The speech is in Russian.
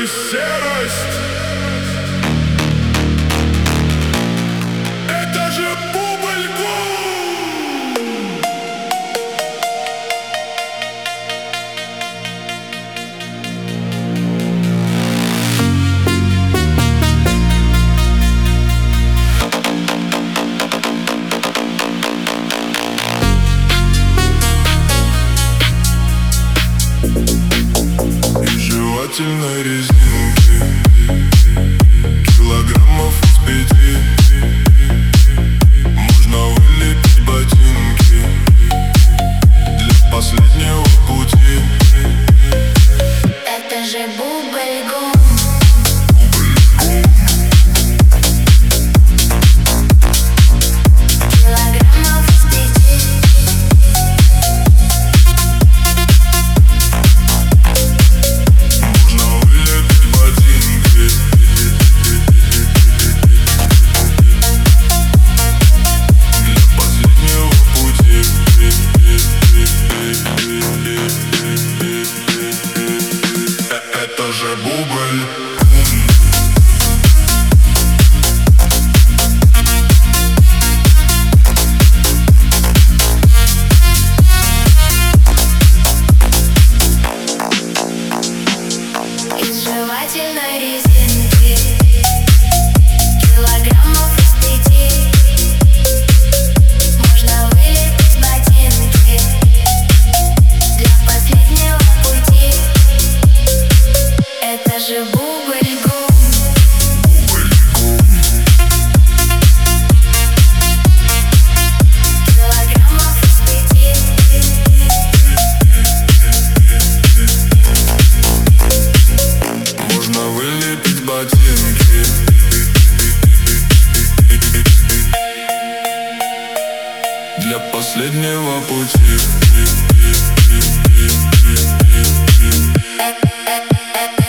и серость. Это же Бубль-Гум! Жевательной резинки килограммов из 5. Можно вылепить ботинки для последнего пути. Это же Бубль-Гум. Килограммов из 5. Это же Бубль. Из жевательной резинки килограммов из 5. Можно вылепить ботинки для последнего пути. Это же Бубль-Гум. Килограммов из 5. Можно вылепить ботинки для последнего пути.